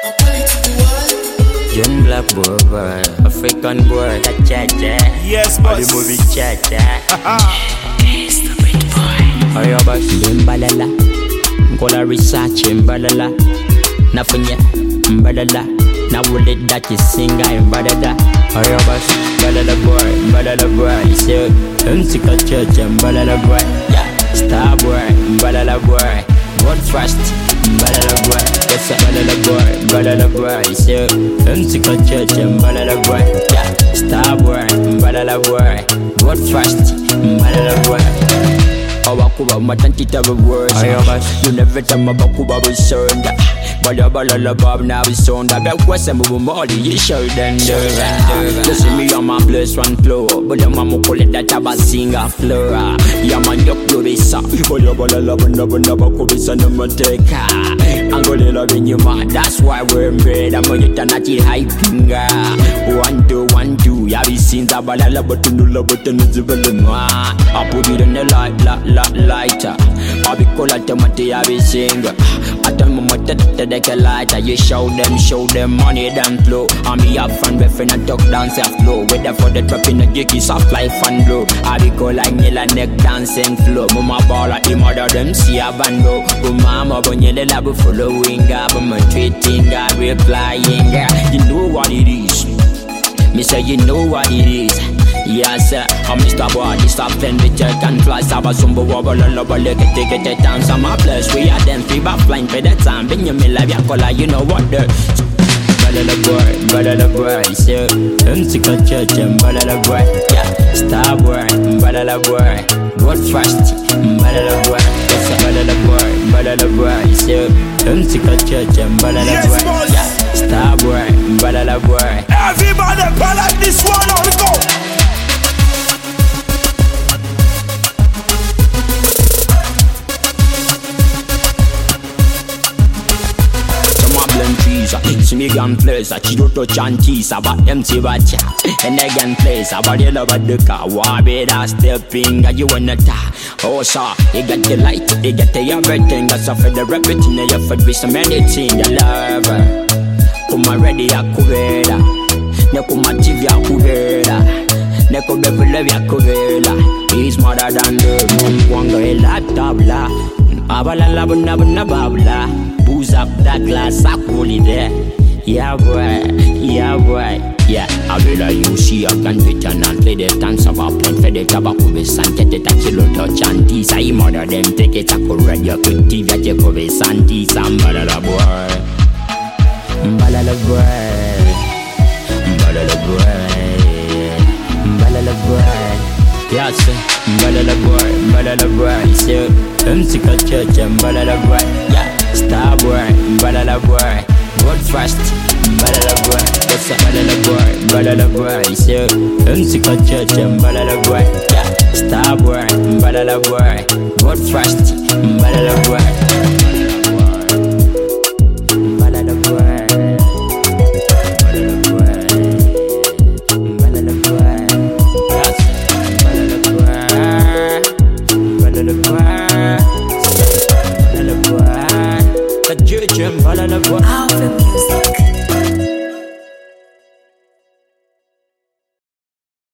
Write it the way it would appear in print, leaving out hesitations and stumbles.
Young black boy, African boy, cha-cha-cha. Yes, boss. The movie cha-cha. It's the beat boy. Hurry up, boss. Mbalala, Mkola research, mbalala. Nafunya, mbalala. Now will it that you sing, I'm mbalala. Hurry up, boss. Mbalala boy. Say, sick of church, mbalala boy. Yeah, star boy, mbalala boy. God first, mbalala boy. Yes, mbalala boy. Say, sick of church, mbalala boy. Yeah, star boy, mbalala boy. God first, mbalala boy. Awakuba matantita words. You never tell me about Kuba was sound. Bala bob now is sound. I bet what's a move more you show them. You see me on my plus one floor. But your mama call it that I sing a flora. Yeah man you blow this up. But your bala love never could be son of my take. I'm gonna love in your man. That's why we're in bed. I'm on your tanati hyping. 1 2 yeah we seen that bala love but no love but no zibble. I put it in the lighter. I be call at the mate I be sing. I tell my mother that they can lighter. You show them money them flow. And me have fun with friend and talk dance and flow. Whether for the trap in the jiggy soft life and blow. I be call like nail and neck dancing flow. Mama ball at the mother them see a bando. But mama when you love following up. I'm treating God replying. You know what it is. Me say you know what it is. Yes, I'm Mr. Boy, stop playing with your can fly. Saba sumbo wobble all over, look at take it down. Some my place, we are them free back flying for the time. Been your me love your color, you know what the Balala boy, so sick of church and balala boy. Yeah, star boy, balala boy. God first, balala boy. Yes, balala boy, so sick of church and balala boy. Yeah, star boy, balala boy. Everybody ballad this one on the go. See me gun place, I chido to chanties about empty bacha. And again place, about the love of the car. Wabi da stepping, you wanna ta. Oh, sir, you got the light, you get the everything. That's off for the repeating, you for be some anything. You love her. Kuma ready, ya kuvela. Nekuma TV, ya kuvela. Neko bevel, ya kuvela. He's smarter than the moon. Wanga, la tabla. Abala, la babla. Booze up that glass, I pull it there. Yeah boy, yeah. I will you see a gun with an and play the dance about playing for the tobacco with Santa Tachilo touch and tease. I mother them take it up for radio good TV at Jacob Santi, Balala boy. Balala boy. Yes, Balala boy. So, sick of church and Balala boy. Yeah, star boy, Balala boy. God first, balala boy. What's up, balala boy? So, sick of church and balala boy. Yeah, star boy, balala boy. God first, balala boy.